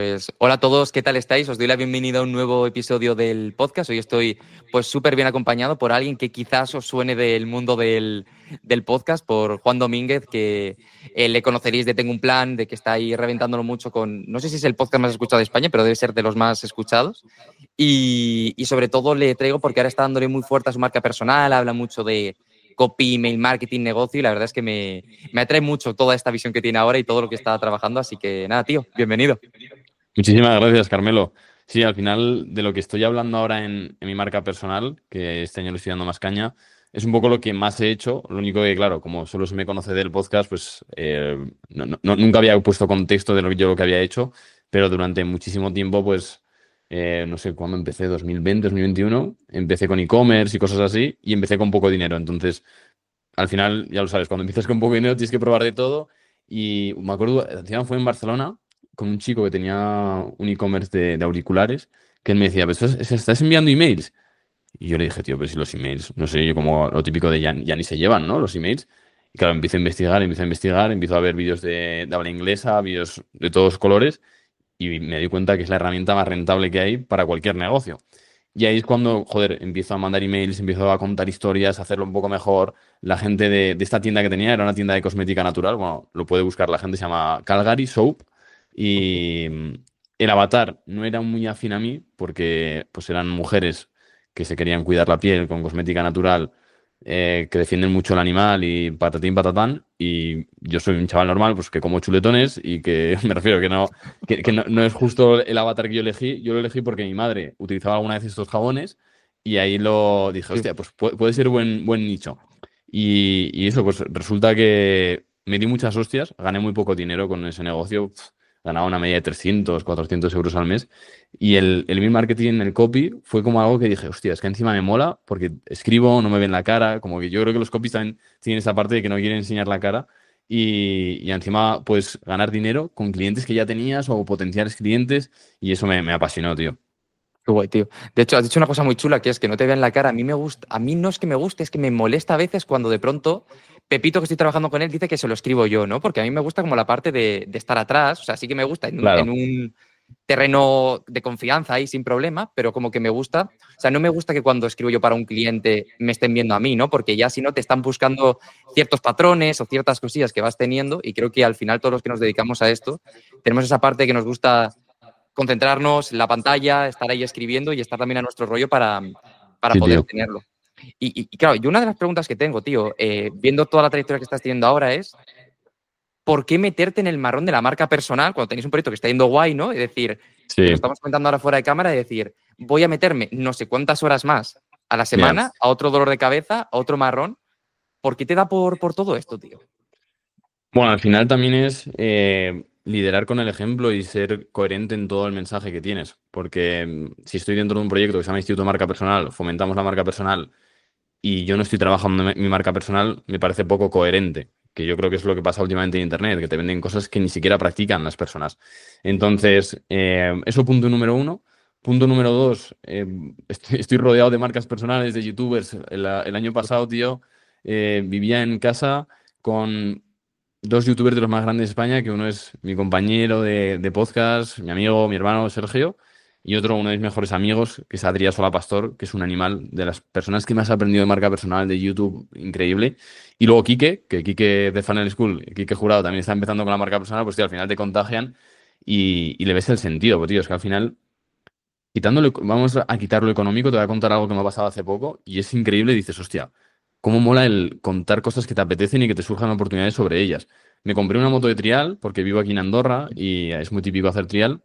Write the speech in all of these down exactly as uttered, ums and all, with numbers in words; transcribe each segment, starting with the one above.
Pues hola a todos, ¿qué tal estáis? Os doy la bienvenida a un nuevo episodio del podcast. Hoy estoy pues súper bien acompañado por alguien que quizás os suene del mundo del, del podcast, por Juan Domínguez, que eh, le conoceréis de Tengo un Plan, de que está ahí reventándolo mucho con, no sé si es el podcast más escuchado de España, pero debe ser de los más escuchados. Y, y sobre todo le traigo porque ahora está dándole muy fuerte a su marca personal, habla mucho de copy, email marketing, negocio, y la verdad es que me, me atrae mucho toda esta visión que tiene ahora y todo lo que está trabajando. Así que nada, tío, bienvenido. Muchísimas gracias, Carmelo. Sí, al final de lo que estoy hablando ahora en, en mi marca personal, que este año le estoy dando más caña, es un poco lo que más he hecho. Lo único que, claro, como solo se me conoce del podcast, pues eh, no- no- no- nunca había puesto contexto de lo que yo lo que había hecho, pero durante muchísimo tiempo, pues, eh, no sé cuándo empecé, dos mil veinte, dos mil veintiuno, empecé con e-commerce y cosas así, y empecé con poco dinero. Entonces, al final, ya lo sabes, cuando empiezas con poco dinero tienes que probar de todo. Y me acuerdo, encima fue en Barcelona con un chico que tenía un e-commerce de, de auriculares, que él me decía, pero estás, estás enviando emails. Y yo le dije, tío, pero si los emails, no sé, yo como lo típico de ya, ya ni se llevan, ¿no? Los emails. Y claro, empiezo a investigar, empiezo a investigar, empiezo a ver vídeos de, de habla inglesa, vídeos de todos colores, y me di cuenta que es la herramienta más rentable que hay para cualquier negocio. Y ahí es cuando, joder, empiezo a mandar emails, empiezo a contar historias, a hacerlo un poco mejor. La gente de, de esta tienda que tenía era una tienda de cosmética natural. Bueno, lo puede buscar la gente, se llama Calgary Soap. Y mm, el avatar no era muy afín a mí porque pues eran mujeres que se querían cuidar la piel con cosmética natural, eh, que defienden mucho el animal y patatín patatán. Y yo soy un chaval normal, pues que como chuletones y que me refiero que no que, que no, no es justo el avatar que yo elegí. Yo lo elegí porque mi madre utilizaba alguna vez estos jabones y ahí lo dije, Sí. hostia, pues puede, puede ser buen, buen nicho. Y, y eso, pues resulta que me di muchas hostias, gané muy poco dinero con ese negocio, pf, ganaba una media de trescientos cuatrocientos euros al mes. Y el, el email marketing, el copy, fue como algo que dije, hostia, es que encima me mola porque escribo, no me ven la cara, como que yo creo que los copies también tienen esa parte de que no quieren enseñar la cara y, y encima puedes ganar dinero con clientes que ya tenías o potenciales clientes y eso me, me apasionó, tío. Qué guay, tío. De hecho, has dicho una cosa muy chula, que es que no te vean la cara. A mí me gusta, a mí no es que me guste, es que me molesta a veces cuando de pronto Pepito, que estoy trabajando con él, dice que se lo escribo yo, ¿no? Porque a mí me gusta como la parte de, de estar atrás. O sea, sí que me gusta en un, en Claro, un terreno de confianza ahí sin problema, pero como que me gusta. O sea, no me gusta que cuando escribo yo para un cliente me estén viendo a mí, ¿no? Porque ya si no te están buscando ciertos patrones o ciertas cosillas que vas teniendo, y creo que al final todos los que nos dedicamos a esto tenemos esa parte que nos gusta concentrarnos en la pantalla, estar ahí escribiendo y estar también a nuestro rollo para, para sí, poder tío. tenerlo. Y, y, y claro, y una de las preguntas que tengo, tío, eh, viendo toda la trayectoria que estás teniendo ahora es, ¿por qué meterte en el marrón de la marca personal cuando tenéis un proyecto que está yendo guay, ¿no? Es decir, que lo Sí, estamos comentando ahora fuera de cámara, y decir, voy a meterme no sé cuántas horas más a la ya. semana, a otro dolor de cabeza, a otro marrón. ¿Por qué te da por, por todo esto, tío? Bueno, al final también es eh, liderar con el ejemplo y ser coherente en todo el mensaje que tienes. Porque mm, si estoy dentro de un proyecto que se llama Instituto de Marca Personal, fomentamos la marca personal y yo no estoy trabajando mi mi marca personal, me parece poco coherente. Que yo creo que es lo que pasa últimamente en Internet, que te venden cosas que ni siquiera practican las personas. Entonces, eh, eso punto número uno. Punto número dos, eh, estoy, estoy rodeado de marcas personales, de youtubers. El, el año pasado, tío, eh, vivía en casa con dos youtubers de los más grandes de España, que uno es mi compañero de, de podcast, mi amigo, mi hermano Sergio, y otro, uno de mis mejores amigos, que es Adrià Sola Pastor, que es un animal de las personas que más ha aprendido de marca personal de YouTube, increíble. Y luego Quique, que Quique de Funnel School, Quique Jurado también está empezando con la marca personal, pues tío, al final te contagian y, y le ves el sentido, pues tío, es que al final, quitándolo, vamos a quitar lo económico, te voy a contar algo que me ha pasado hace poco, y es increíble, y dices, hostia, cómo mola el contar cosas que te apetecen y que te surjan oportunidades sobre ellas. Me compré una moto de trial, porque vivo aquí en Andorra y es muy típico hacer trial.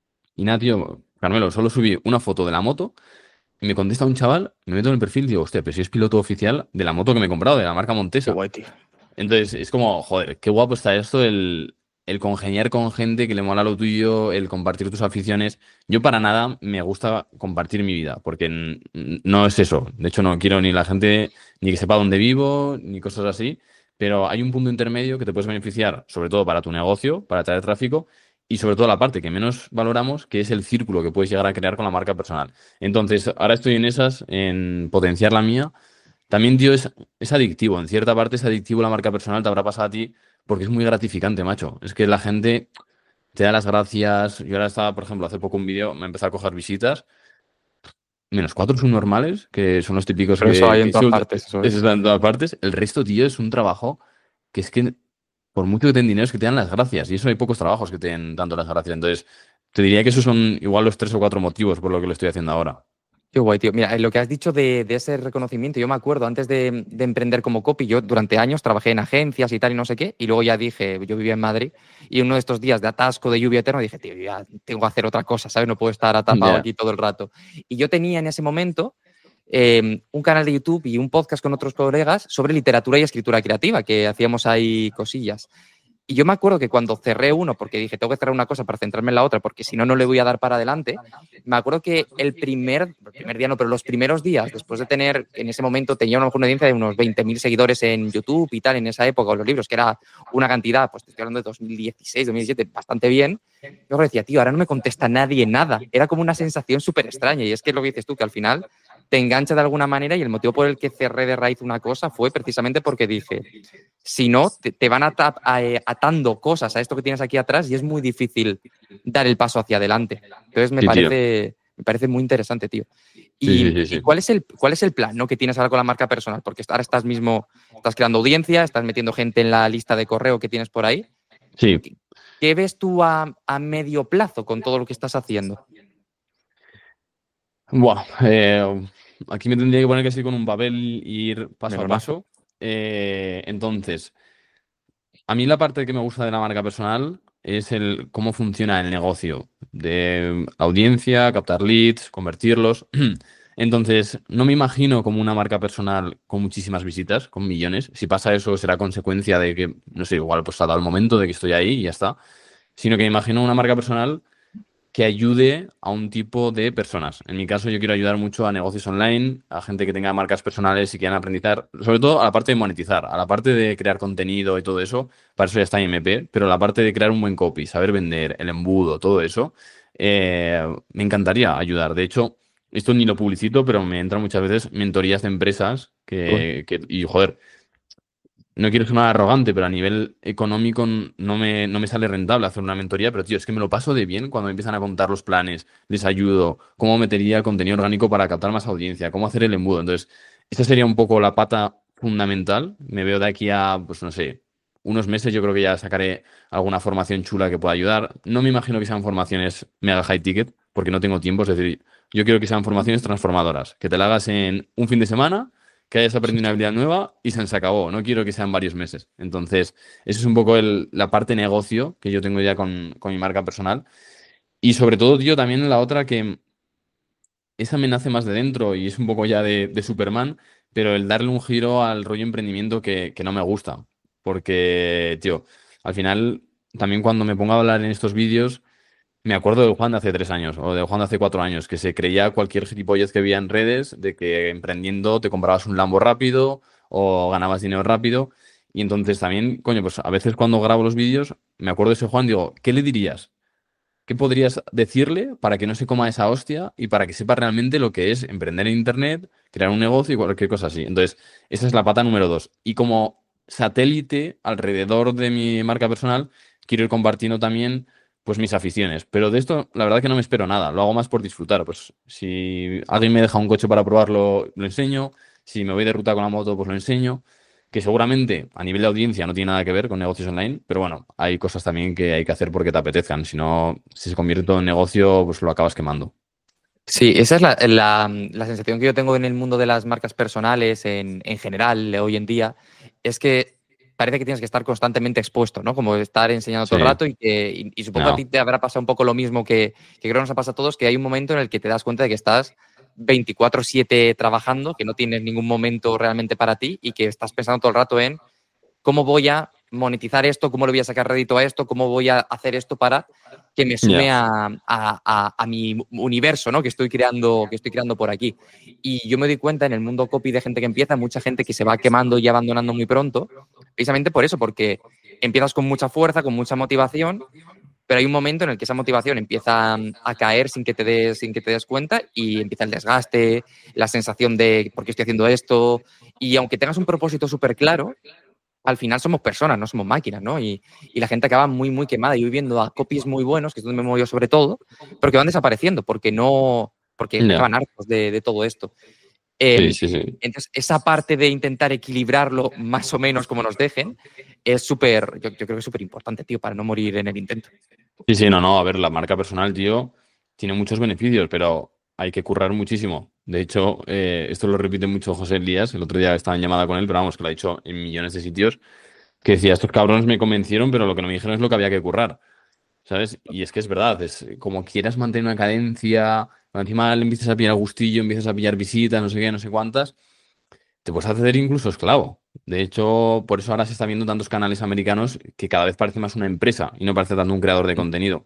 Y nada, tío, Carmelo, solo subí una foto de la moto y me contesta un chaval, me meto en el perfil y digo, hostia, pero si es piloto oficial de la moto que me he comprado, de la marca Qué Montesa. guay, tío. Entonces, es como, joder, qué guapo está esto, el, el congeniar con gente que le mola lo tuyo, el compartir tus aficiones. Yo para nada me gusta compartir mi vida, porque n- n- no es eso. De hecho, no quiero ni la gente ni que sepa dónde vivo, ni cosas así. Pero hay un punto intermedio que te puedes beneficiar, sobre todo para tu negocio, para traer tráfico, y sobre todo la parte que menos valoramos, que es el círculo que puedes llegar a crear con la marca personal. Entonces, ahora estoy en esas, en potenciar la mía. También, tío, es, es adictivo. En cierta parte es adictivo la marca personal, te habrá pasado a ti, porque es muy gratificante, macho. Es que la gente, te da las gracias. Yo ahora estaba, por ejemplo, hace poco un vídeo, me empezó a coger visitas. Menos cuatro son normales, que son los típicos Pero eso que, hay en que todas son- partes, eso eso es. está en todas partes. El resto, tío, es un trabajo que es que, por mucho que te den dinero, es que te dan las gracias. Y eso hay pocos trabajos que te den tanto las gracias. Entonces, te diría que esos son igual los tres o cuatro motivos por lo que lo estoy haciendo ahora. Qué guay, tío. Mira, lo que has dicho de, de ese reconocimiento, yo me acuerdo antes de, de emprender como copy, yo durante años trabajé en agencias y tal y no sé qué, y luego ya dije, yo vivía en Madrid, y uno de estos días de atasco, de lluvia eterna, dije, tío, ya tengo que hacer otra cosa, ¿sabes? No puedo estar atapado Ya. aquí todo el rato. Y yo tenía en ese momento eh, un canal de YouTube y un podcast con otros colegas sobre literatura y escritura creativa, que hacíamos ahí cosillas. Y yo me acuerdo que cuando cerré uno, porque dije, tengo que cerrar una cosa para centrarme en la otra, porque si no, no le voy a dar para adelante, me acuerdo que el primer, el primer día no, pero los primeros días, después de tener, en ese momento tenía una, una audiencia de unos veinte mil seguidores en YouTube y tal, en esa época, o los libros, que era una cantidad, pues te estoy hablando de dos mil dieciséis, dos mil diecisiete, bastante bien. Yo decía, tío, ahora no me contesta nadie nada. Era como una sensación súper extraña. Y es que es lo que dices tú, que al final te engancha de alguna manera y el motivo por el que cerré de raíz una cosa fue precisamente porque dije, si no, te, te van ata- a- eh, atando cosas a esto que tienes aquí atrás y es muy difícil dar el paso hacia adelante. Entonces me Sí, tío. parece, me parece muy interesante, tío. Sí, sí, ¿Y, sí, y sí. cuál, es el, cuál es el plan, ¿no?, que tienes ahora con la marca personal? Porque ahora estás mismo, estás creando audiencia, estás metiendo gente en la lista de correo que tienes por ahí. Sí. ¿Qué, qué ves tú a, a medio plazo con todo lo que estás haciendo? Buah, eh, aquí me tendría que poner que sí con un papel y ir paso a Melonazo. paso. Eh, entonces, a mí la parte que me gusta de la marca personal es el cómo funciona el negocio de audiencia, captar leads, convertirlos. Entonces, no me imagino como una marca personal con muchísimas visitas, con millones. Si pasa eso, será consecuencia de que, no sé, igual pues ha dado el momento de que estoy ahí y ya está. Sino que me imagino una marca personal que ayude a un tipo de personas. En mi caso, yo quiero ayudar mucho a negocios online, a gente que tenga marcas personales y quieran aprender, sobre todo a la parte de monetizar, a la parte de crear contenido y todo eso, para eso ya está M P, pero la parte de crear un buen copy, saber vender, el embudo, todo eso, eh, me encantaría ayudar. De hecho, esto ni lo publicito, pero me entran muchas veces mentorías de empresas que, que y joder, no quiero sonar arrogante, pero a nivel económico n- no me, no me sale rentable hacer una mentoría, pero tío, es que me lo paso de bien cuando me empiezan a contar los planes, les ayudo, cómo metería contenido orgánico para captar más audiencia, cómo hacer el embudo. Entonces, esa sería un poco la pata fundamental. Me veo de aquí a, pues no sé, unos meses, yo creo que ya sacaré alguna formación chula que pueda ayudar. No me imagino que sean formaciones mega high ticket, porque no tengo tiempo, es decir, yo quiero que sean formaciones transformadoras, que te la hagas en un fin de semana, que hayas aprendido una habilidad nueva y se acabó. No quiero que sean varios meses. Entonces, eso es un poco el- la parte negocio que yo tengo ya con, con mi marca personal. Y sobre todo, tío, también la otra que esa me nace más de dentro y es un poco ya de, de Superman, pero el darle un giro al rollo emprendimiento que, que no me gusta. Porque, tío, al final, también cuando me pongo a hablar en estos vídeos, me acuerdo de Juan de hace tres años o de Juan de hace cuatro años, que se creía cualquier gilipollez que veía en redes de que emprendiendo te comprabas un Lambo rápido o ganabas dinero rápido. Y entonces también, coño, pues a veces cuando grabo los vídeos, me acuerdo de ese Juan, digo, ¿qué le dirías? ¿Qué podrías decirle para que no se coma esa hostia y para que sepa realmente lo que es emprender en Internet, crear un negocio y cualquier cosa así? Entonces, esa es la pata número dos. Y como satélite alrededor de mi marca personal, quiero ir compartiendo también pues mis aficiones. Pero de esto, la verdad que no me espero nada. Lo hago más por disfrutar. Pues si alguien me deja un coche para probarlo, lo enseño. Si me voy de ruta con la moto, pues lo enseño, que seguramente a nivel de audiencia no tiene nada que ver con negocios online, pero bueno, hay cosas también que hay que hacer porque te apetezcan. Si no, si se convierte todo en negocio, pues lo acabas quemando. Sí, esa es la, la- la sensación que yo tengo en el mundo de las marcas personales en, en general hoy en día, es que parece que tienes que estar constantemente expuesto, ¿no? Como estar enseñando todo el Sí, rato y que y, y supongo que a ti no, te habrá pasado un poco lo mismo que, que creo que nos ha pasado a todos, que hay un momento en el que te das cuenta de que estás veinticuatro siete trabajando, que no tienes ningún momento realmente para ti y que estás pensando todo el rato en cómo voy a monetizar esto, cómo le voy a sacar rédito a esto, cómo voy a hacer esto para que me ya, sume a, a, a, a mi universo, ¿no?, que estoy creando, que estoy creando por aquí. Y yo me doy cuenta en el mundo copy de gente que empieza, mucha gente que se va quemando y abandonando muy pronto, precisamente por eso, porque empiezas con mucha fuerza, con mucha motivación, pero hay un momento en el que esa motivación empieza a caer sin que te des, sin que te des cuenta y empieza el desgaste, la sensación de por qué estoy haciendo esto. Y aunque tengas un propósito súper claro, al final somos personas, no somos máquinas, ¿no? Y, y la gente acaba muy, muy quemada. Y voy viendo a copies muy buenos, que es donde me muevo yo sobre todo, pero que van desapareciendo porque no, porque Ya. acaban hartos de, de todo esto. Sí, Eh, sí, sí. entonces, esa parte de intentar equilibrarlo más o menos como nos dejen es súper, yo, yo creo que es súper importante, tío, para no morir en el intento. Sí, sí, no, no, a ver, la marca personal, tío, tiene muchos beneficios, pero hay que currar muchísimo. De hecho, eh, esto lo repite mucho José Elías, el otro día estaba en llamada con él, pero vamos, que lo ha dicho en millones de sitios, que decía, estos cabrones me convencieron, pero lo que no me dijeron es lo que había que currar, ¿sabes? Y es que es verdad, es como quieras mantener una cadencia, encima le empiezas a pillar gustillo, empiezas a pillar visitas, no sé qué, no sé cuántas, te puedes hacer incluso esclavo. De hecho, por eso ahora se está viendo tantos canales americanos que cada vez parece más una empresa y no parece tanto un creador de contenido.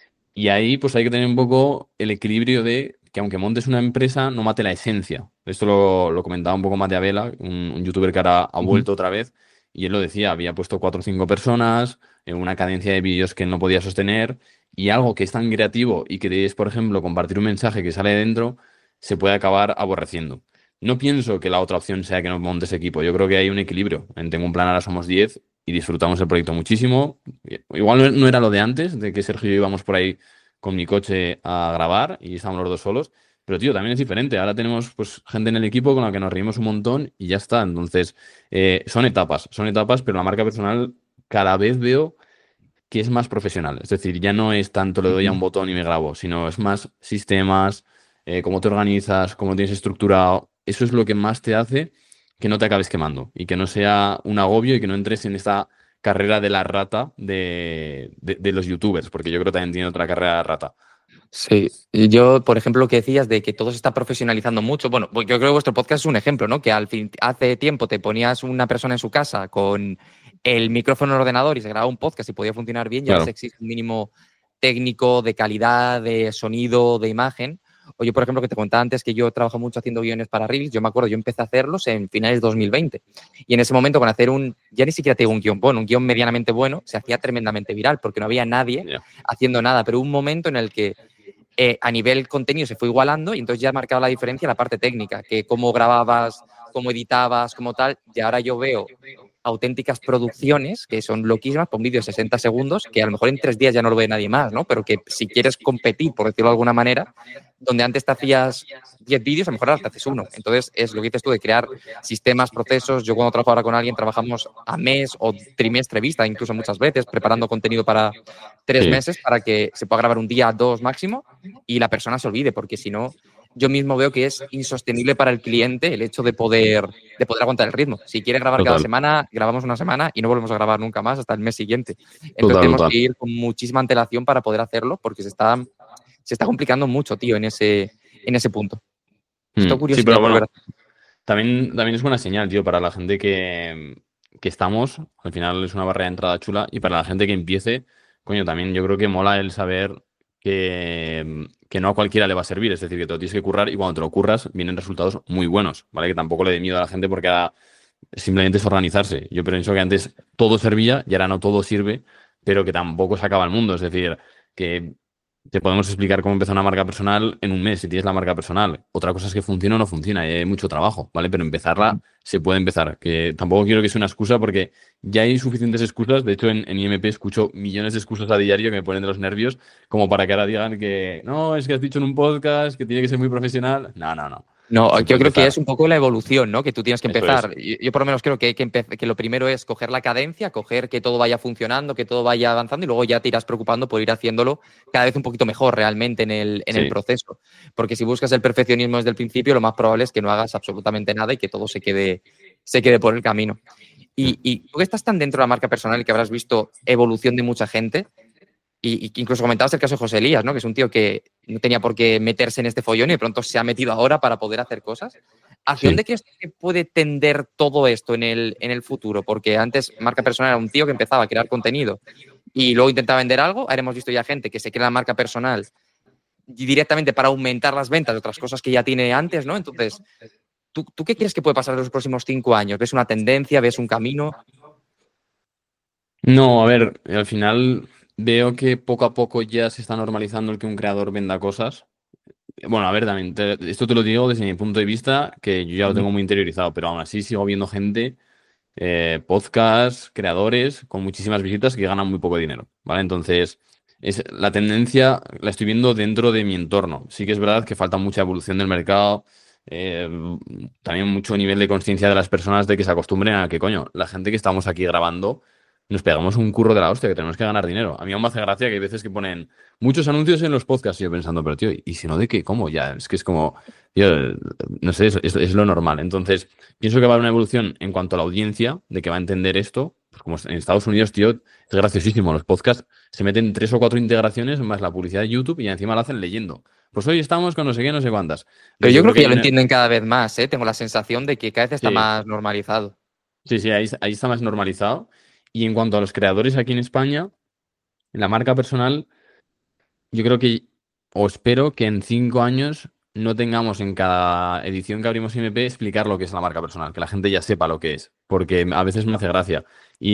Y ahí pues hay que tener un poco el equilibrio de que aunque montes una empresa, no mate la esencia. Esto lo, lo comentaba un poco Matías, un, un youtuber que ahora ha Ujú. vuelto otra vez, y él lo decía, había puesto cuatro o cinco personas, en una cadencia de vídeos que no podía sostener, y algo que es tan creativo y que es, por ejemplo, compartir un mensaje que sale de dentro, se puede acabar aborreciendo. No pienso que la otra opción sea que no montes equipo. Yo creo que hay un equilibrio. En Tengo un Plan ahora somos diez y disfrutamos el proyecto muchísimo. Igual no no era lo de antes, de que Sergio y yo íbamos por ahí con mi coche a grabar y estábamos los dos solos. Pero, tío, también es diferente. Ahora tenemos pues gente en el equipo con la que nos reímos un montón y ya está. Entonces, eh, son etapas, son etapas, pero la marca personal cada vez veo que es más profesional. Es decir, ya no es tanto le doy a un Ujú. botón y me grabo, sino es más sistemas, eh, cómo te organizas, cómo tienes estructurado. Eso es lo que más te hace que no te acabes quemando y que no sea un agobio y que no entres en esta carrera de la rata de, de, de los youtubers, porque yo creo que también tiene otra carrera de rata. Sí, y yo, por ejemplo, lo que decías de que todo se está profesionalizando mucho, bueno, pues yo creo que vuestro podcast es un ejemplo, ¿no? Que al fin, hace tiempo te ponías una persona en su casa con el micrófono en el ordenador y se grababa un podcast y podía funcionar bien, y ahora se Claro. exige un mínimo técnico, de calidad, de sonido, de imagen. O yo, por ejemplo, que te contaba antes que yo trabajo mucho haciendo guiones para Reels, yo me acuerdo, yo empecé a hacerlos en finales de dos mil veinte. Y en ese momento, con hacer un, ya ni siquiera te digo un guión bueno, un guión medianamente bueno, se hacía tremendamente viral porque no había nadie Ya. haciendo nada. Pero hubo un momento en el que eh, a nivel contenido se fue igualando y entonces ya marcaba la diferencia la parte técnica, que cómo grababas, cómo editabas, como tal. Y ahora yo veo auténticas producciones que son loquísimas, con vídeos de sesenta segundos, que a lo mejor en tres días ya no lo ve nadie más, ¿no? Pero que si quieres competir, por decirlo de alguna manera, donde antes te hacías diez vídeos, a lo mejor ahora te haces uno. Entonces, es lo que dices tú de crear sistemas, procesos. Yo cuando trabajo ahora con alguien, trabajamos a mes o trimestre vista, incluso muchas veces, preparando contenido para tres Sí, meses para que se pueda grabar un día, dos máximo, y la persona se olvide, porque si no, yo mismo veo que es insostenible para el cliente el hecho de poder, de poder aguantar el ritmo. Si quiere grabar cada total, semana, grabamos una semana y no volvemos a grabar nunca más hasta el mes siguiente. Entonces total, tenemos total. que ir con muchísima antelación para poder hacerlo, porque se está, se está complicando mucho, tío, en ese, en ese punto. Mm, Esto sí, curiosidad pero por ver. bueno, también, también es buena señal, tío, para la gente que, que estamos. Al final es una barrera de entrada chula. Y para la gente que empiece, coño, también yo creo que mola el saber que, que no a cualquiera le va a servir. Es decir, que te lo tienes que currar y cuando te lo curras vienen resultados muy buenos, ¿vale? Que tampoco le dé miedo a la gente porque ahora simplemente es organizarse. Yo pienso que antes todo servía y ahora no todo sirve, pero que tampoco se acaba el mundo. Es decir, que te podemos explicar cómo empezar una marca personal en un mes si tienes la marca personal. Otra cosa es que funcione o no funciona, y hay mucho trabajo, ¿vale? Pero empezarla se puede empezar. Que tampoco quiero que sea una excusa porque ya hay suficientes excusas. De hecho, en, en I M P escucho millones de excusas a diario que me ponen de los nervios, como para que ahora digan que no, es que has dicho en un podcast que tiene que ser muy profesional. No, no, no. No, Se yo puede creo que es empezar. un poco la evolución, ¿no? Que tú tienes que Eso es. empezar. Yo, yo por lo menos creo que, hay que, empe- que lo primero es coger la cadencia, coger que todo vaya funcionando, que todo vaya avanzando y luego ya te irás preocupando por ir haciéndolo cada vez un poquito mejor realmente en el, en el Sí. proceso. Porque si buscas el perfeccionismo desde el principio, lo más probable es que no hagas absolutamente nada y que todo se quede, se quede por el camino. Mm. Y, y tú que estás tan dentro de la marca personal y que habrás visto evolución de mucha gente, y, y que incluso comentabas el caso de José Elías, ¿no? Que es un tío que no tenía por qué meterse en este follón y de pronto se ha metido ahora para poder hacer cosas. ¿Hacia Sí. dónde crees que puede tender todo esto en el, en el futuro? Porque antes marca personal era un tío que empezaba a crear contenido y luego intentaba vender algo. Ahora hemos visto ya gente que se crea la marca personal directamente para aumentar las ventas de otras cosas que ya tiene antes, ¿no? Entonces, ¿tú, tú qué crees que puede pasar en los próximos cinco años? ¿Ves una tendencia? ¿Ves un camino? No, a ver, al final veo que poco a poco ya se está normalizando el que un creador venda cosas. Bueno, a ver, también, te- esto te lo digo desde mi punto de vista, que yo ya lo tengo muy interiorizado, pero aún así sigo viendo gente eh, podcasts, creadores con muchísimas visitas que ganan muy poco dinero, ¿vale? Entonces, es, la tendencia la estoy viendo dentro de mi entorno. Sí que es verdad que falta mucha evolución del mercado, eh, también mucho nivel de conciencia de las personas de que se acostumbren a que, coño, la gente que estamos aquí grabando nos pegamos un curro de la hostia, que tenemos que ganar dinero. A mí aún me hace gracia que hay veces que ponen muchos anuncios en los podcasts y yo pensando, pero tío, ¿y si no de qué? ¿Cómo? Ya, es que es como, tío, no sé, es, es- es lo normal. Entonces, pienso que va a haber una evolución en cuanto a la audiencia, de que va a entender esto. Pues como en Estados Unidos, tío, es graciosísimo. Los podcasts se meten tres o cuatro integraciones más la publicidad de YouTube y encima lo hacen leyendo. Pues hoy estamos con no sé qué, no sé cuántas. Pero Entonces, yo yo creo creo que que ya hay lo una... entienden cada vez más, ¿eh? Tengo la sensación de que cada vez está Sí, más normalizado. sí, sí, ahí, ahí está más normalizado. Y en cuanto a los creadores aquí en España, en la marca personal. Yo creo que, o espero que en cinco años no tengamos en cada edición que abrimos I M P explicar lo que es la marca personal, que la gente ya sepa lo que es, porque a veces me hace gracia.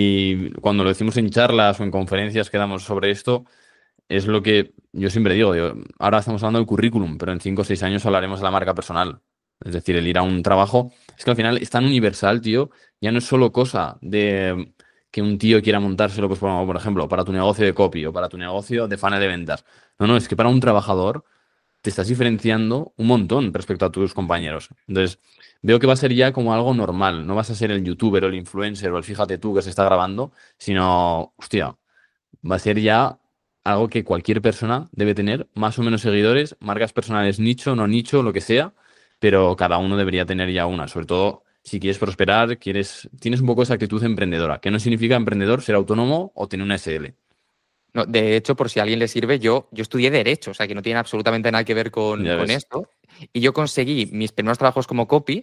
Y cuando lo decimos en charlas o en conferencias que damos sobre esto, es lo que yo siempre digo. Yo- ahora estamos hablando del currículum, pero en cinco o seis años hablaremos de la marca personal. Es decir, el ir a un trabajo. Es que al final es tan universal, tío. Ya no es solo cosa de que un tío quiera montárselo, pues, por por ejemplo, para tu negocio de copy o para tu negocio de funnel de ventas. No, no, es que para un trabajador te estás diferenciando un montón respecto a tus compañeros. Entonces, veo que va a ser ya como algo normal. No vas a ser el youtuber o el influencer o el fíjate tú que se está grabando, sino, hostia, va a ser ya algo que cualquier persona debe tener, más o menos seguidores, marcas personales nicho, no nicho, lo que sea, pero cada uno debería tener ya una, sobre todo si quieres prosperar, quieres, tienes un poco esa actitud emprendedora, que no significa emprendedor ser autónomo o tener una S L. No, de hecho, por si a alguien le sirve, yo, yo estudié Derecho, o sea que no tiene absolutamente nada que ver con, Ya con ves. esto. Y yo conseguí mis primeros trabajos como copy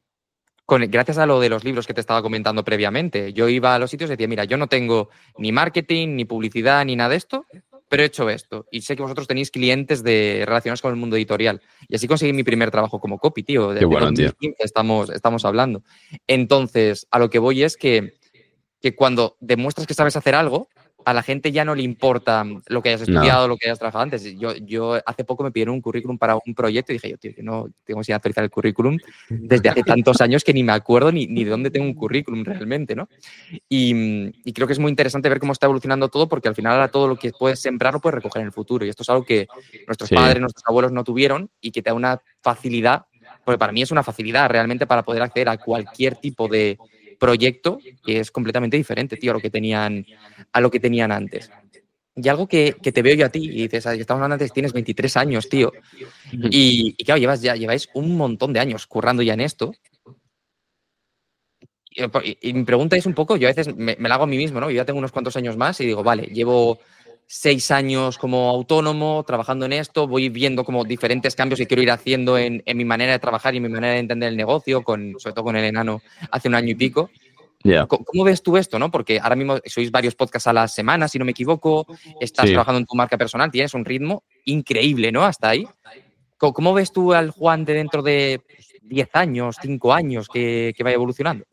con, gracias a lo de los libros que te estaba comentando previamente. Yo iba a los sitios y decía, mira, yo no tengo ni marketing, ni publicidad, ni nada de esto, pero he hecho esto. Y sé que vosotros tenéis clientes de, relacionados con el mundo editorial. Y así conseguí mi primer trabajo como copy, tío. Qué De, de bueno, tío. dos mil quince estamos, estamos hablando. Entonces, a lo que voy es que que cuando demuestras que sabes hacer algo, a la gente ya no le importa lo que hayas Nada. estudiado, lo que hayas trabajado antes. Yo, yo hace poco me pidieron un currículum para un proyecto y dije, yo, tío, que no tengo que actualizar el currículum desde hace tantos años que ni me acuerdo ni, ni de dónde tengo un currículum realmente, ¿no? Y, y creo que es muy interesante ver cómo está evolucionando todo porque al final ahora todo lo que puedes sembrar lo puedes recoger en el futuro. Y esto es algo que nuestros Sí, padres, nuestros abuelos no tuvieron y que te da una facilidad, porque para mí es una facilidad realmente para poder acceder a cualquier tipo de proyecto que es completamente diferente, tío, a lo que tenían, a lo que tenían antes. Y algo que, que te veo yo a ti, y dices, "Ay, estamos hablando antes, tienes veintitrés años, tío, y, y claro, llevas ya, lleváis un montón de años currando ya en esto. Y, y- y mi pregunta es un poco, yo a veces me, me la hago a mí mismo, ¿no? Yo ya tengo unos cuantos años más y digo, vale, llevo seis años como autónomo trabajando en esto, voy viendo como diferentes cambios que quiero ir haciendo en, en mi manera de trabajar y en mi manera de entender el negocio, con, sobre todo con el enano hace un año y pico. ya. ¿Cómo cómo ves tú esto, no? Porque ahora mismo sois varios podcasts a la semana, si no me equivoco, estás Sí. trabajando en tu marca personal, tienes un ritmo increíble, ¿no? Hasta ahí. ¿Cómo, cómo ves tú al Juan de dentro de pues, diez años, cinco años que, que vaya evolucionando?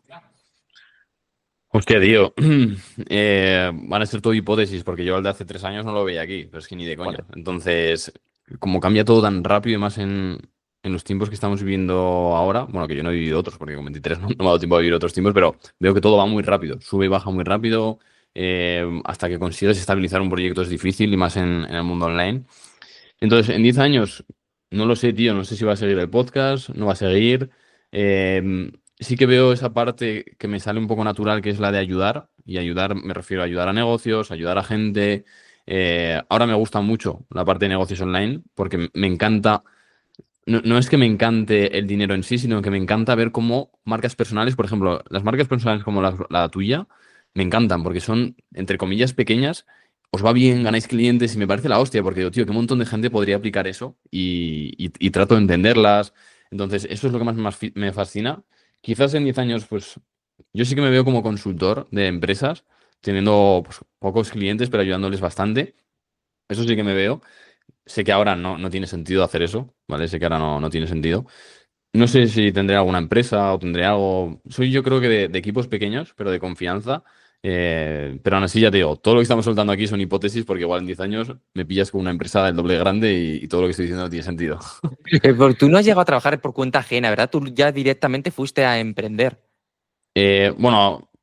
Hostia, tío. Eh, van a ser todo hipótesis, porque yo el de hace tres años no lo veía aquí, pero es que ni de coña. Joder. Entonces, como cambia todo tan rápido y más en, en los tiempos que estamos viviendo ahora, bueno, que yo no he vivido otros, porque con veintitrés no, no me ha dado tiempo a vivir otros tiempos, pero veo que todo va muy rápido, sube y baja muy rápido, eh, hasta que consigues estabilizar un proyecto es difícil y más en, en el mundo online. Entonces, en diez años, no lo sé, tío, no sé si va a seguir el podcast, no va a seguir. Eh, sí que veo esa parte que me sale un poco natural, que es la de ayudar, y ayudar, me refiero a ayudar a negocios, ayudar a gente. Eh, ahora me gusta mucho la parte de negocios online, porque me encanta, no, no es que me encante el dinero en sí, sino que me encanta ver cómo marcas personales, por ejemplo, las marcas personales como la, la tuya, me encantan porque son, entre comillas, pequeñas, os va bien, ganáis clientes y me parece la hostia porque digo, tío, qué montón de gente podría aplicar eso y, y- y trato de entenderlas. Entonces, eso es lo que más, más fi- me fascina. Quizás en diez años, pues, yo sí que me veo como consultor de empresas, teniendo pues, pocos clientes, pero ayudándoles bastante. Eso sí que me veo. Sé que ahora no, no tiene sentido hacer eso, ¿vale? Sé que ahora no, no tiene sentido. No sé si tendré alguna empresa o tendré algo. Soy yo creo que de, de equipos pequeños, pero de confianza. Eh, pero aún así ya te digo, todo lo que estamos soltando aquí son hipótesis porque igual en diez años me pillas con una empresa del doble grande y, y todo lo que estoy diciendo no tiene sentido. Eh, porque tú no has llegado a trabajar por cuenta ajena, ¿verdad? Tú ya directamente fuiste a emprender. Eh, bueno,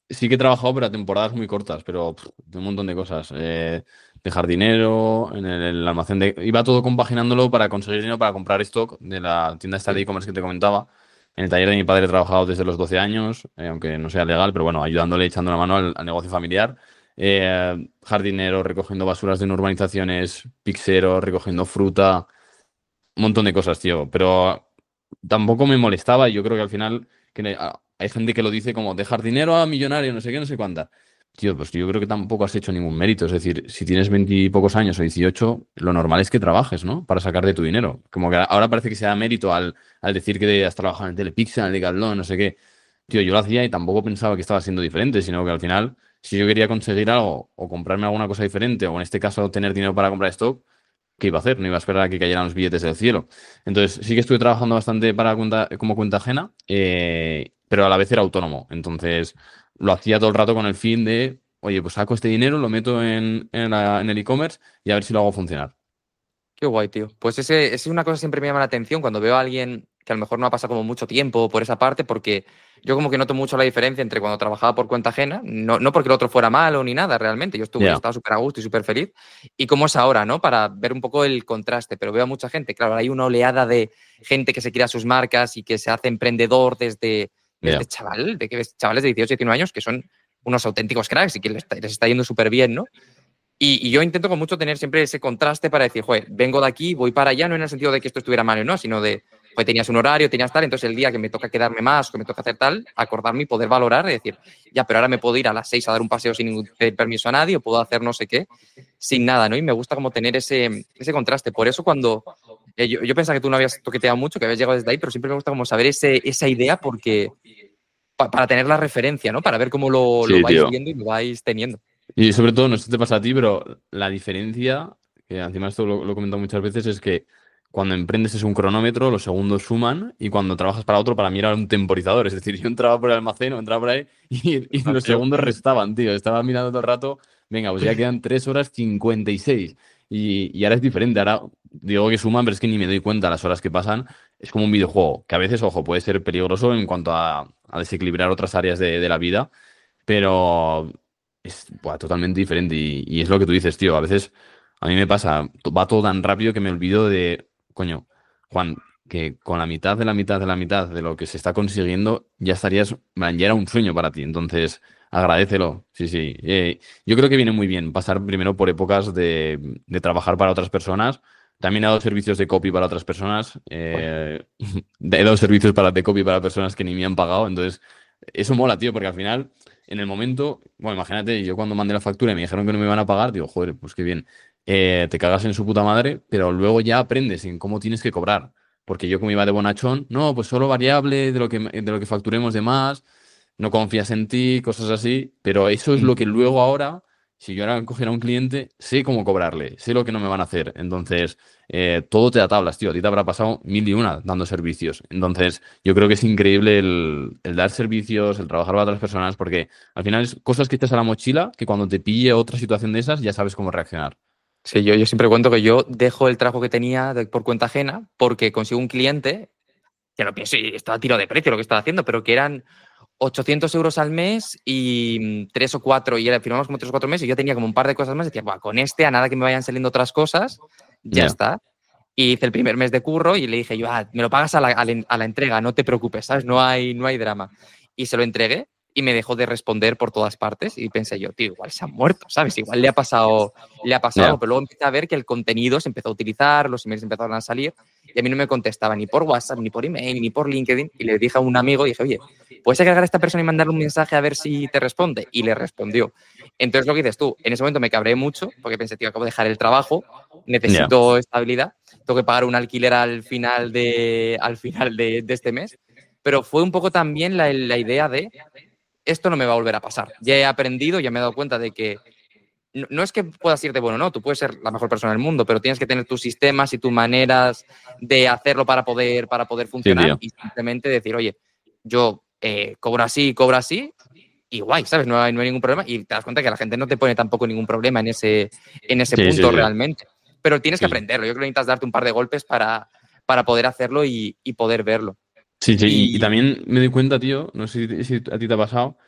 sí que he trabajado, pero a temporadas muy cortas, pero pff, de un montón de cosas. Eh, de jardinero, en el, el almacén de... Iba todo compaginándolo para conseguir dinero para comprar stock de la tienda esta de Sí. e-commerce que te comentaba. En el taller de mi padre he trabajado desde los doce años, eh, aunque no sea legal, pero bueno, ayudándole, echando la mano al, al negocio familiar. Eh, jardinero, recogiendo basuras de urbanizaciones, pixero, recogiendo fruta, un montón de cosas, tío. Pero tampoco me molestaba y yo creo que al final que ne- a- hay gente que lo dice como dejar dinero a millonario, no sé qué, no sé cuánta. Tío, pues yo creo que tampoco has hecho ningún mérito. Es decir, si tienes veintipocos años o dieciocho, lo normal es que trabajes, ¿no? Para sacar de tu dinero. Como que ahora parece que se da mérito al, al decir que has trabajado en Telepizza, en Decathlon, no sé qué. Tío, yo lo hacía y tampoco pensaba que estaba siendo diferente, sino que al final, si yo quería conseguir algo o comprarme alguna cosa diferente, o en este caso tener dinero para comprar stock, ¿qué iba a hacer? No iba a esperar a que cayeran los billetes del cielo. Entonces, sí que estuve trabajando bastante para cuenta, como cuenta ajena, eh, pero a la vez era autónomo. Entonces, lo hacía todo el rato con el fin de, oye, pues saco este dinero, lo meto en, en, la- en el e-commerce y a ver si lo hago funcionar. Qué guay, tío. Pues ese, ese es una cosa que siempre me llama la atención cuando veo a alguien que a lo mejor no ha pasado como mucho tiempo por esa parte, porque yo como que noto mucho la diferencia entre cuando trabajaba por cuenta ajena, no, no porque el otro fuera malo ni nada realmente, yo estuve, Ya, estaba súper a gusto y súper feliz, y cómo es ahora, ¿no? Para ver un poco el contraste, pero veo a mucha gente, claro, hay una oleada de gente que se crea sus marcas y que se hace emprendedor desde, desde ya. chaval, de que ves chavales de dieciocho, diecinueve años que son unos auténticos cracks y que les está, les está yendo súper bien, ¿no? Y, y yo intento con mucho tener siempre ese contraste para decir, joder, vengo de aquí, voy para allá, no en el sentido de que esto estuviera mal o no, sino de, pues tenías un horario, tenías tal, entonces el día que me toca quedarme más, que me toca hacer tal, acordarme y poder valorar y decir, ya, pero ahora me puedo ir a las seis a dar un paseo sin ningún pedir permiso a nadie o puedo hacer no sé qué, sin nada, ¿no? Y me gusta como tener ese, ese contraste. Por eso cuando, eh, yo, yo pensaba que tú no habías toqueteado mucho, que habías llegado desde ahí, pero siempre me gusta como saber ese, esa idea porque, pa- para tener la referencia, ¿no? Para ver cómo lo, lo Sí, vais tío. viendo y lo vais teniendo. Y sobre todo, no sé si te pasa a ti, pero la diferencia, que encima esto lo, lo he comentado muchas veces, es que cuando emprendes es un cronómetro, los segundos suman, y cuando trabajas para otro, para mí era un temporizador. Es decir, yo entraba por el almacén o entraba por ahí y, y Ah, los tío. segundos restaban, tío. Estaba mirando todo el rato, venga, pues ya quedan tres horas cincuenta y seis. Y, y ahora es diferente. Ahora digo que suman, pero es que ni me doy cuenta las horas que pasan. Es como un videojuego, que a veces, ojo, puede ser peligroso en cuanto a, a desequilibrar otras áreas de de la vida. Pero es buah, totalmente diferente. Y, y es lo que tú dices, tío. A veces a mí me pasa, to- va todo tan rápido que me olvido de, coño, Juan, que con la mitad de la mitad de la mitad de lo que se está consiguiendo, ya estarías, man, ya era un sueño para ti. Entonces, agradécelo. Sí, sí. Eh, yo creo que viene muy bien pasar primero por épocas de, de trabajar para otras personas. También he dado servicios de copy para otras personas. Joder. eh, he dado servicios para, de copy para personas que ni me han pagado. Entonces, eso mola, tío, porque al final en el momento, bueno, imagínate, yo cuando mandé la factura y me dijeron que no me iban a pagar, digo, joder, pues qué bien. Eh, te cagas en su puta madre, pero luego ya aprendes en cómo tienes que cobrar. Porque yo como iba de bonachón, no, pues solo variable de lo que, de lo que facturemos de más, no confías en ti, cosas así, pero eso es lo que luego ahora, si yo ahora cogiera a un cliente, sé cómo cobrarle, sé lo que no me van a hacer. Entonces, eh, todo te da tablas, tío. A ti te habrá pasado mil y una dando servicios. Entonces, yo creo que es increíble el, el dar servicios, el trabajar para otras personas, porque al final es cosas que echas a la mochila que cuando te pille otra situación de esas ya sabes cómo reaccionar. Sí, yo, yo siempre cuento que yo dejo el trabajo que tenía de- por cuenta ajena porque consigo un cliente que lo pienso y estaba a tiro de precio lo que estaba haciendo, pero que eran ochocientos euros al mes y mm, tres o cuatro, y era, firmamos como tres o cuatro meses y yo tenía como un par de cosas más y decía, "Buah, con este, a nada que me vayan saliendo otras cosas, ya Ya, está". Y hice el primer mes de curro y le dije yo, ah, me lo pagas a la, a la- a la entrega, no te preocupes, ¿sabes? No hay, no hay drama. Y se lo entregué y me dejó de responder por todas partes y pensé yo, tío, igual se ha muerto, ¿sabes? Igual le ha pasado, le ha pasado ya, algo, pero luego empecé a ver que el contenido se empezó a utilizar, los emails empezaron a salir y a mí no me contestaba ni por WhatsApp, ni por email, ni por LinkedIn. Y le dije a un amigo, dije, oye, ¿puedes agregar a esta persona y mandarle un mensaje a ver si te responde? Y le respondió. Entonces lo que dices tú, en ese momento me cabré mucho porque pensé, tío, acabo de dejar el trabajo, ya. necesito estabilidad, tengo que pagar un alquiler al final de, al final de, de este mes. Pero fue un poco también la, la idea de esto no me va a volver a pasar. Ya he aprendido, ya me he dado cuenta de que no, no es que puedas irte bueno, no, tú puedes ser la mejor persona del mundo, pero tienes que tener tus sistemas y tus maneras de hacerlo para poder, para poder Sí, funcionar tío. y simplemente decir, oye, yo eh, cobro así, cobro así y guay, ¿sabes? No hay, no hay ningún problema y te das cuenta que la gente no te pone tampoco ningún problema en ese, en ese Sí, sí, punto sí. realmente. Pero tienes que Sí, aprenderlo. Yo creo que necesitas darte un par de golpes para, para poder hacerlo y, y poder verlo. sí, sí. Y, y Y también me doy cuenta, tío, no sé si, si a ti te ha pasado,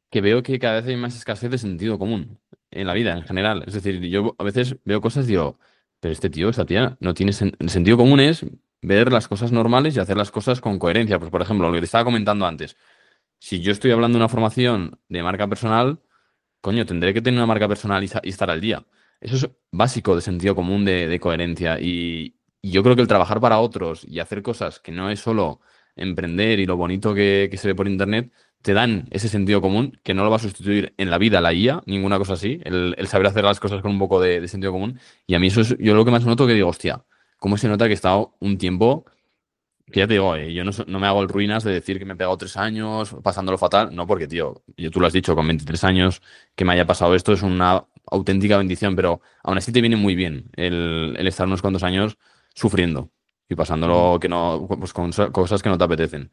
que veo que cada vez hay más escasez de sentido común en la vida en general. Es decir, yo a veces veo cosas y digo, pero este tío, esta tía, no tiene sen- el sentido común es ver las cosas normales y hacer las cosas con coherencia. Pues, por ejemplo, lo que te estaba comentando antes. Si yo estoy hablando de una formación de marca personal, coño, tendré que tener una marca personal y, sa- y estar al día. Eso es básico de sentido común, de, de coherencia. Y, y yo creo que el trabajar para otros y hacer cosas que no es solo emprender y lo bonito que, que se ve por internet, te dan ese sentido común que no lo va a sustituir en la vida la I A, ninguna cosa así, el, el saber hacer las cosas con un poco de, de sentido común. Y a mí eso es yo lo que más noto que digo, hostia, ¿cómo se nota que he estado un tiempo? Que ya te digo, eh, yo no, so- no me hago el ruinas de decir que me he pegado tres años pasándolo fatal. No, porque, tío, yo, tú lo has dicho, con veintitrés años que me haya pasado esto es una auténtica bendición, pero aún así te viene muy bien el, el estar unos cuantos años sufriendo y pasándolo que no, pues con so- cosas que no te apetecen.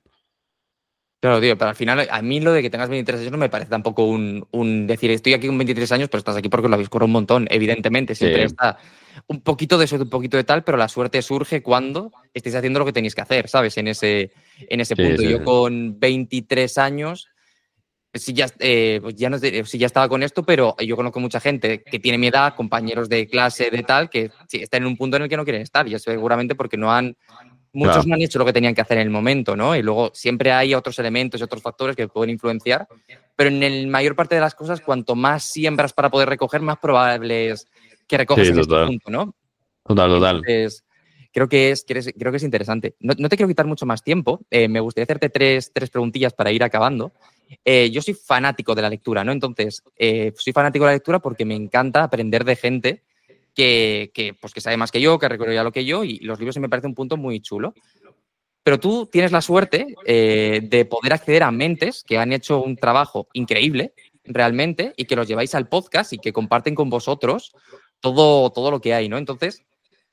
Claro, tío, pero al final a mí lo de que tengas veintitrés años no me parece tampoco un, un decir estoy aquí con veintitrés años, pero estás aquí porque lo habéis currado un montón. Evidentemente, siempre Sí, está un poquito de suerte, un poquito de tal, pero la suerte surge cuando estéis haciendo lo que tenéis que hacer, ¿sabes? En ese, en ese sí, punto. sí, Yo sí. con veintitrés años, sí ya, eh, pues ya, no, sé- sí ya estaba con esto, pero yo conozco mucha gente que tiene mi edad, compañeros de clase, de tal, que sí, están en un punto en el que no quieren estar, y es seguramente porque no han muchos Claro. no han hecho lo que tenían que hacer en el momento, ¿no? Y luego siempre hay otros elementos y otros factores que pueden influenciar, pero en la mayor parte de las cosas, cuanto más siembras para poder recoger, más probable es que recojas Sí, en este total. punto, ¿no? Total, total. Entonces, creo que es, creo creo que es interesante. No, no te quiero quitar mucho más tiempo. Eh, me gustaría hacerte tres, tres preguntillas para ir acabando. Eh, yo soy fanático de la lectura, ¿no? Entonces, eh, soy fanático de la lectura porque me encanta aprender de gente que, que, pues, que sabe más que yo, que recorre ya lo que yo, y los libros me parece un punto muy chulo. Pero tú tienes la suerte eh, de poder acceder a mentes que han hecho un trabajo increíble, realmente, y que los lleváis al podcast y que comparten con vosotros todo, todo lo que hay, ¿no? Entonces,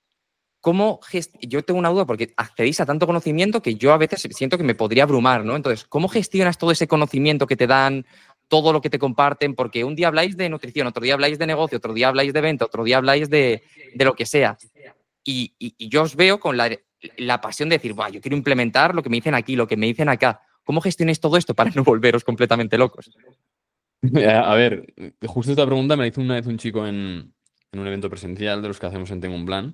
¿cómo gest- yo tengo una duda porque accedéis a tanto conocimiento que yo a veces siento que me podría abrumar, ¿no? Entonces, ¿cómo gestionas todo ese conocimiento que te dan, todo lo que te comparten? Porque un día habláis de nutrición, otro día habláis de negocio, otro día habláis de venta, otro día habláis de, de lo que sea. Y, y, y yo os veo con la, la pasión de decir, yo quiero implementar lo que me dicen aquí, lo que me dicen acá. ¿Cómo gestionáis todo esto para no volveros completamente locos? A ver, justo esta pregunta me la hizo una vez un chico en, en un evento presencial de los que hacemos en Tengo un Plan.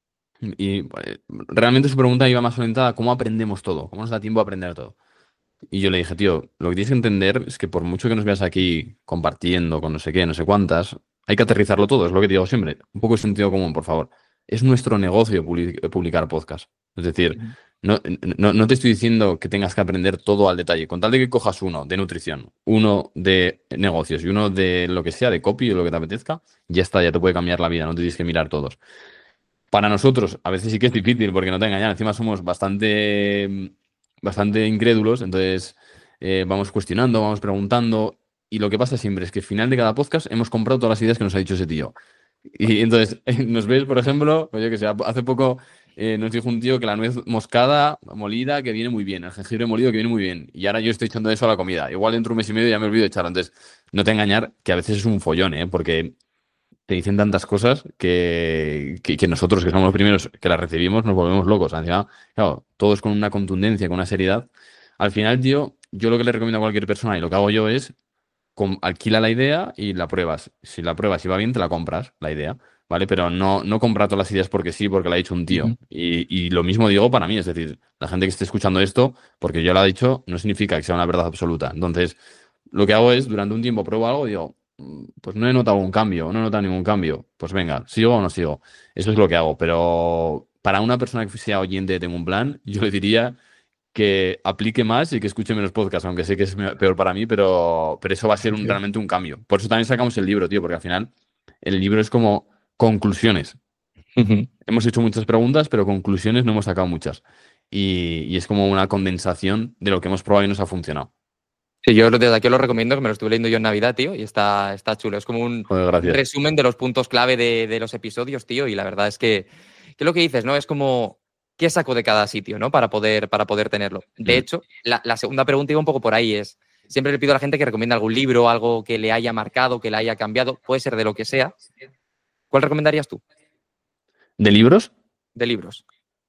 Y eh, realmente su pregunta iba más orientada a cómo aprendemos todo, cómo nos da tiempo a aprender todo. Y yo le dije, tío, lo que tienes que entender es que por mucho que nos veas aquí compartiendo con no sé qué, no sé cuántas, hay que aterrizarlo todo, es lo que te digo siempre. Un poco de sentido común, por favor. Es nuestro negocio publi- publicar podcast. Es decir, no, no, no te estoy diciendo que tengas que aprender todo al detalle. Con tal de que cojas uno de nutrición, uno de negocios y uno de lo que sea, de copy o lo que te apetezca, ya está, ya te puede cambiar la vida, no te tienes que mirar todos. Para nosotros, a veces sí que es difícil, porque no te engañan. Encima somos bastante, bastante incrédulos, entonces eh, vamos cuestionando, vamos preguntando. Y lo que pasa siempre es que al final de cada podcast hemos comprado todas las ideas que nos ha dicho ese tío. Y entonces nos ves, por ejemplo, pues yo que sé, hace poco eh, nos dijo un tío que la nuez moscada molida que viene muy bien, el jengibre molido que viene muy bien. Y ahora yo estoy echando eso a la comida. Igual dentro de un mes y medio ya me olvido de echarlo. Entonces, no te engañar que a veces es un follón, ¿eh? Porque te dicen tantas cosas que, que, que nosotros, que somos los primeros que las recibimos, nos volvemos locos. Encima, claro, todo es con una contundencia, con una seriedad. Al final, tío, yo lo que le recomiendo a cualquier persona y lo que hago yo es com- alquila la idea y la pruebas. Si la pruebas y va bien, te la compras, la idea, ¿vale? Pero no, no comprar todas las ideas porque sí, porque la ha dicho un tío. Ujú. Y, y lo mismo digo para mí, es decir, la gente que esté escuchando esto, porque yo la he dicho, no significa que sea una verdad absoluta. Entonces, lo que hago es, durante un tiempo pruebo algo y digo, "Mm, pues no he notado un cambio, no he notado ningún cambio. Pues venga, ¿sigo o no sigo?". Eso es lo que hago. Pero para una persona que sea oyente de Tengo un Plan, yo le diría que aplique más y que escuche menos podcast, aunque sé que es me- peor para mí, pero, pero eso va a ser un- Ok. realmente un cambio. Por eso también sacamos el libro, tío, porque al final el libro es como conclusiones. Ujú. Hemos hecho muchas preguntas, pero conclusiones no hemos sacado muchas. Y, y es como una condensación de lo que hemos probado y nos ha funcionado. Sí, yo desde aquí os lo recomiendo, que me lo estuve leyendo yo en Navidad, tío, y está, está chulo. Es como un Joder, gracias. resumen de los puntos clave de, de los episodios, tío, y la verdad es que, que lo que dices, ¿no? Es como, ¿qué saco de cada sitio, ¿no? Para poder, para poder tenerlo. De Mm. hecho, la, la segunda pregunta iba un poco por ahí, es, siempre le pido a la gente que recomiende algún libro, algo que le haya marcado, que le haya cambiado, puede ser de lo que sea. ¿Cuál recomendarías tú ¿De libros? de libros?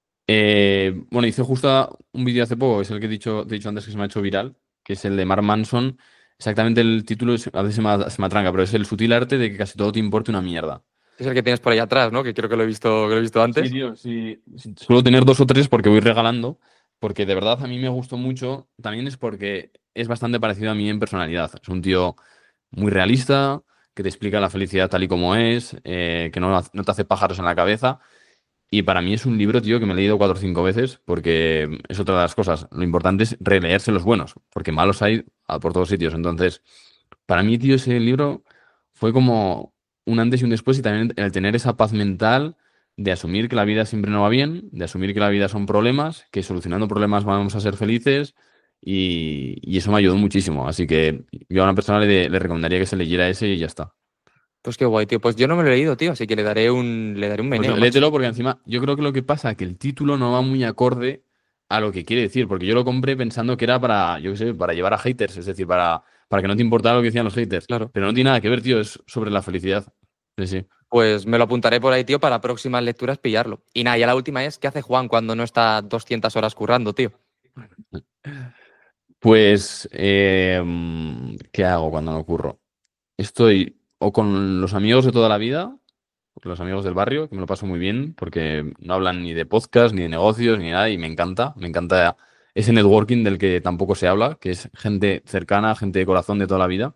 Eh, bueno, hice justo un vídeo hace poco, que es el que he dicho, te he dicho antes que se me ha hecho viral, que es el de Mark Manson, exactamente el título es- a veces se me, se me atranca, pero es el sutil arte de que casi todo te importe una mierda. Es el que tienes por ahí atrás, ¿no? Que creo que lo he visto, que lo he visto Sí, antes. tío, sí. Sí, suelo tener dos o tres porque voy regalando, porque de verdad a mí me gustó mucho. También es porque es bastante parecido a mí en personalidad. Es un tío muy realista, que te explica la felicidad tal y como es, eh, que no, no te hace pájaros en la cabeza. Y para mí es un libro, tío, que me he leído cuatro o cinco veces, porque es otra de las cosas. Lo importante es releerse los buenos, porque malos hay a- por todos sitios. Entonces, para mí, tío, ese libro fue como un antes y un después, y también el tener esa paz mental de asumir que la vida siempre no va bien, de asumir que la vida son problemas, que solucionando problemas vamos a ser felices, y, y eso me ayudó muchísimo. Así que yo a una persona le, le recomendaría que se leyera ese y ya está. Pues qué guay, tío. Pues yo no me lo he leído, tío, así que le daré un, le daré un Pues meneo, macho. léetelo porque encima yo creo que lo que pasa es que el título no va muy acorde a lo que quiere decir, porque yo lo compré pensando que era para, yo qué sé, para llevar a haters, es decir, para, para que no te importara lo que decían los haters. Claro. Pero no tiene nada que ver, tío, es sobre la felicidad. Sí, sí. Pues me lo apuntaré por ahí, tío, para próximas lecturas pillarlo. Y nada, ya la última es, ¿qué hace Juan cuando no está doscientas horas currando, tío? Pues, eh, ¿qué hago cuando no curro? Estoy o con los amigos de toda la vida, los amigos del barrio, que me lo paso muy bien, porque no hablan ni de podcast, ni de negocios, ni nada, y me encanta, me encanta ese networking del que tampoco se habla, que es gente cercana, gente de corazón de toda la vida.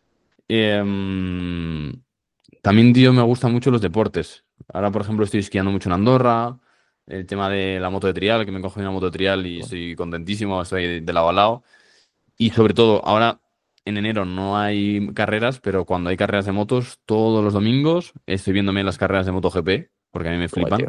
Em, También, tío, me gustan mucho los deportes. Ahora, por ejemplo, estoy esquiando mucho en Andorra, el tema de la moto de trial, que me cogí una moto de trial y estoy contentísimo, estoy de lado a lado. Y sobre todo, ahora en enero no hay carreras, pero cuando hay carreras de motos, todos los domingos estoy viéndome las carreras de MotoGP, porque a mí me Qué guay, flipan. tío.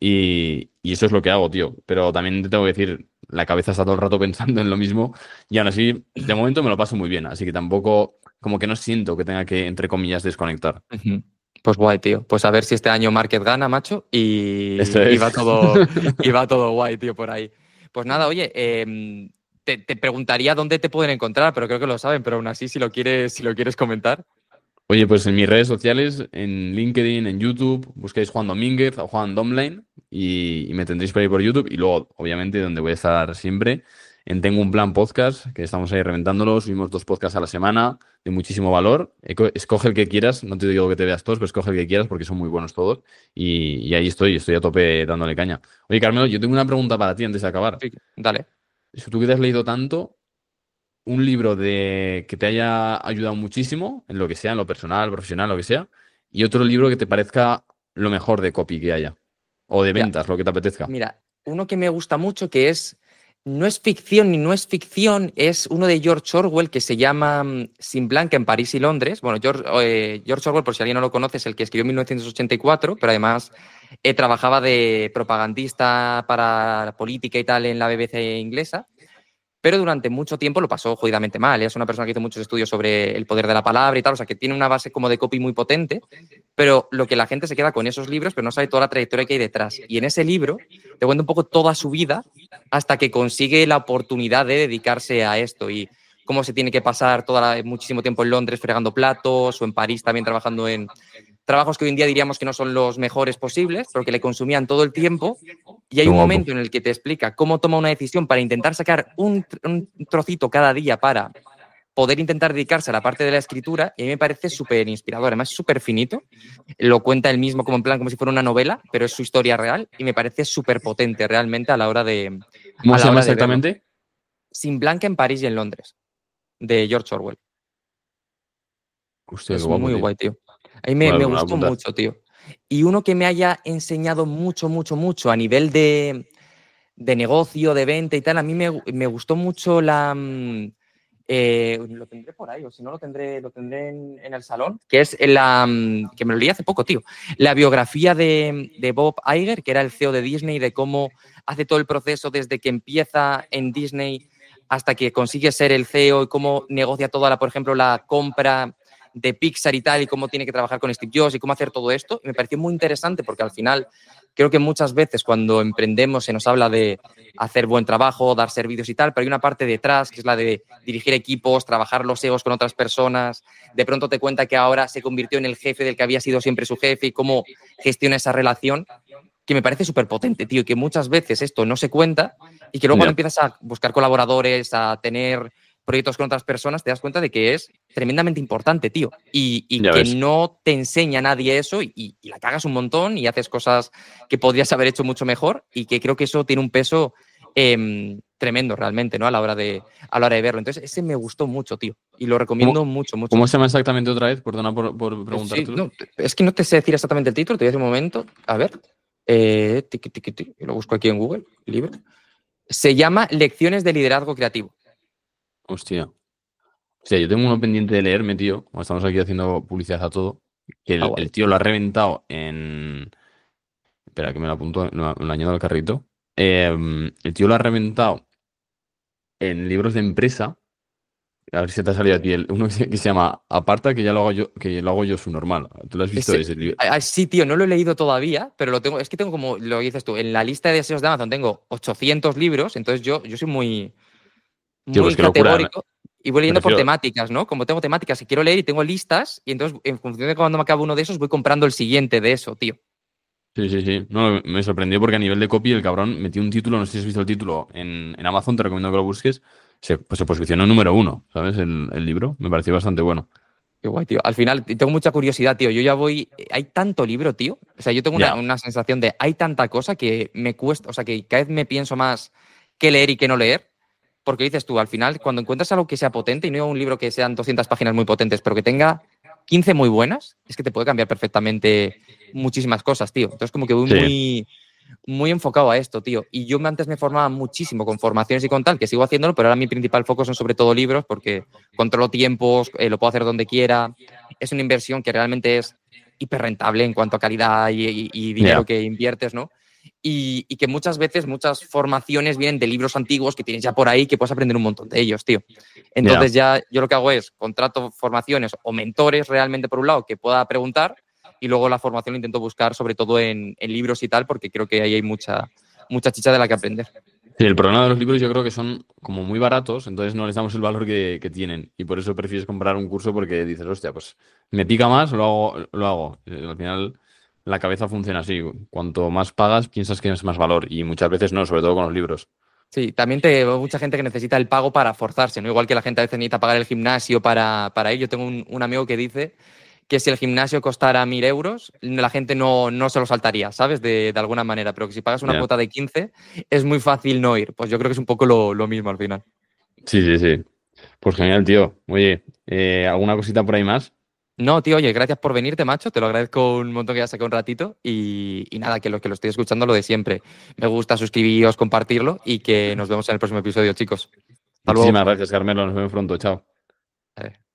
Y, y eso es lo que hago, tío. Pero también te tengo que decir, la cabeza está todo el rato pensando en lo mismo. Y aún así, de momento me lo paso muy bien. Así que tampoco, como que no siento que tenga que, entre comillas, desconectar. Ujú. Pues guay, tío. Pues a ver si este año Márquez gana, macho, Eso y, y es. va todo, y va todo guay, tío, por ahí. Pues nada, oye, em, te, te preguntaría dónde te pueden encontrar, pero creo que lo saben, pero aún así, si lo quieres, si lo quieres comentar. Oye, pues en mis redes sociales, en LinkedIn, en YouTube, busquéis Juan Domínguez o Juan Domline y, y me tendréis por ahí por YouTube. Y luego, obviamente, donde voy a estar siempre, en Tengo un Plan Podcast, que estamos ahí reventándolo. Subimos dos podcasts a la semana de muchísimo valor. Eco- Escoge el que quieras, no te digo que te veas todos, pero escoge el que quieras porque son muy buenos todos. Y, y ahí estoy, estoy a tope dándole caña. Oye, Carmelo, yo tengo una pregunta para ti antes de acabar. Sí, dale. Si tú que te has leído tanto, un libro de que te haya ayudado muchísimo en lo que sea, en lo personal, profesional, lo que sea, y otro libro que te parezca lo mejor de copy que haya, o de Mira, ventas, lo que te apetezca. Mira, uno que me gusta mucho que es, no es ficción ni no es ficción, es uno de George Orwell que se llama mm, Sin Blanca en París y Londres. Bueno, George, eh, George Orwell, por si alguien no lo conoce, es el que escribió en mil novecientos ochenta y cuatro, pero además eh, trabajaba de propagandista para la política y tal en la B B C inglesa. Pero durante mucho tiempo lo pasó jodidamente mal. Es una persona que hizo muchos estudios sobre el poder de la palabra y tal, o sea, que tiene una base como de copy muy potente, pero lo que la gente se queda con esos libros, pero no sabe toda la trayectoria que hay detrás. Y en ese libro te cuenta un poco toda su vida hasta que consigue la oportunidad de dedicarse a esto y cómo se tiene que pasar toda la, muchísimo tiempo en Londres fregando platos o en París también trabajando en trabajos que hoy en día diríamos que no son los mejores posibles, pero que le consumían todo el tiempo. Y hay Qué un guapo. momento en el que te explica cómo toma una decisión para intentar sacar un, un trocito cada día para poder intentar dedicarse a la parte de la escritura, y a mí me parece súper inspirador. Además, es súper finito. Lo cuenta él mismo como en plan, como si fuera una novela, pero es su historia real y me parece súper potente realmente a la hora de, ¿Cómo a se la llama hora de verlo. exactamente? Sin Blanca en París y en Londres, de George Orwell. Hostia, qué Es guapo, muy tío. guay, tío. A mí me, Bueno, me me lo voy a gustó apuntar. mucho, tío. Y uno que me haya enseñado mucho, mucho, mucho a nivel de, de negocio, de venta y tal, a mí me, me gustó mucho la... mm, eh, lo tendré por ahí, o si no lo tendré, lo tendré en, en el salón, que es la... mm, que me lo leí hace poco, tío. La biografía de, de Bob Iger, que era el C E O de Disney, de cómo hace todo el proceso desde que empieza en Disney hasta que consigue ser el C E O y cómo negocia toda la, por ejemplo, la compra de Pixar y tal, y cómo tiene que trabajar con Steve Jobs y cómo hacer todo esto. Y me pareció muy interesante porque al final creo que muchas veces cuando emprendemos se nos habla de hacer buen trabajo, dar servicios y tal, pero hay una parte detrás que es la de dirigir equipos, trabajar los egos con otras personas. De pronto te cuenta que ahora se convirtió en el jefe del que había sido siempre su jefe y cómo gestiona esa relación, que me parece súper potente, tío, y que muchas veces esto no se cuenta y que luego cuando Ya. empiezas a buscar colaboradores, a tener proyectos con otras personas, te das cuenta de que es tremendamente importante, tío. Y, y Ya que ves. no te enseña nadie eso y, y la cagas un montón y haces cosas que podrías haber hecho mucho mejor y que creo que eso tiene un peso eh, tremendo realmente, ¿no? A la hora de, a la hora de verlo. Entonces, ese me gustó mucho, tío. Y lo ¿Cómo, recomiendo mucho, mucho. cómo se llama exactamente otra vez? Perdona por, por Eh, Sí, preguntártelo. no, es que no te sé decir exactamente el título, te voy a decir un momento. A ver. Eh, tiqui, tiqui, tiqui, lo busco aquí en Google, libro. Se llama Lecciones de Liderazgo Creativo. Hostia. O sea, yo tengo uno pendiente de leerme, tío. Como estamos aquí haciendo publicidad a todo. Que Ah, el, guay. el tío lo ha reventado en. Espera, que me lo apunto, me lo, me lo añado al carrito. Eh, el tío lo ha reventado en libros de empresa. A ver si te ha salido a ti el, uno que se, que se llama Aparta, que ya lo hago yo, que lo hago yo su normal. ¿Tú lo has visto Ese- ese libro? ah, ah, sí, tío, no lo he leído todavía, pero lo tengo. Es que tengo como lo dices tú, en la lista de deseos de Amazon tengo ochocientos libros, entonces yo, yo soy muy, Tío, muy pues qué locura. Me, categórico y voy me leyendo por refiero. temáticas, ¿no? Como tengo temáticas que quiero leer y tengo listas, y entonces en función de cuando me acabe uno de esos, voy comprando el siguiente de eso, tío. Sí, sí, sí. No, me sorprendió porque a nivel de copy el cabrón metió un título, no sé si has visto el título en, en Amazon, te recomiendo que lo busques. Se, pues se posicionó número uno, ¿sabes? El, el libro. Me pareció bastante bueno. Qué guay, tío. Al final, tengo mucha curiosidad, tío. Yo ya voy. Hay tanto libro, tío. O sea, yo tengo una, Ya. una sensación de hay tanta cosa que me cuesta. O sea, que cada vez me pienso más qué leer y qué no leer. Porque dices tú, al final, cuando encuentras algo que sea potente y no un libro que sean doscientas páginas muy potentes, pero que tenga quince muy buenas, es que te puede cambiar perfectamente muchísimas cosas, tío. Entonces, como que voy Sí, muy, muy enfocado a esto, tío. Y yo antes me formaba muchísimo con formaciones y con tal, que sigo haciéndolo, pero ahora mi principal foco son sobre todo libros, porque controlo tiempos, eh, lo puedo hacer donde quiera. Es una inversión que realmente es hiper rentable en cuanto a calidad y, y- y dinero ya, que inviertes, ¿no? Y, y que muchas veces, muchas formaciones vienen de libros antiguos que tienes ya por ahí, que puedes aprender un montón de ellos, tío. ya. Entonces ya yo lo que hago es contrato formaciones o mentores realmente por un lado que pueda preguntar y luego la formación lo intento buscar sobre todo en, en libros y tal, porque creo que ahí hay mucha, mucha chicha de la que aprender. Sí, el problema de los libros yo creo que son como muy baratos, entonces no les damos el valor que, que tienen. Y por eso prefieres comprar un curso porque dices, hostia, pues me pica más, lo hago, lo hago. Eh, Al final la cabeza funciona así. Cuanto más pagas, piensas que es más valor. Y muchas veces no, sobre todo con los libros. Sí, también te, mucha gente que necesita el pago para forzarse, ¿no? Igual que la gente a veces necesita pagar el gimnasio para, para ir. Yo tengo un, un amigo que dice que si el gimnasio costara mil euros, la gente no, no se lo saltaría, ¿sabes? De, de alguna manera, pero que si pagas una Ya. cuota de quince es muy fácil no ir. Pues yo creo que es un poco lo, lo mismo al final. Sí, sí, sí. Pues genial, tío. Oye, eh, ¿alguna cosita por ahí más? No, tío, oye, gracias por venirte, macho. Te lo agradezco un montón que hayas sacado un ratito. Y, y nada, que los que lo estoy escuchando, lo de siempre. Me gusta suscribiros, compartirlo y que nos vemos en el próximo episodio, chicos. Hasta luego. Muchísimas gracias, Carmelo. Nos vemos pronto. Chao. Adiós.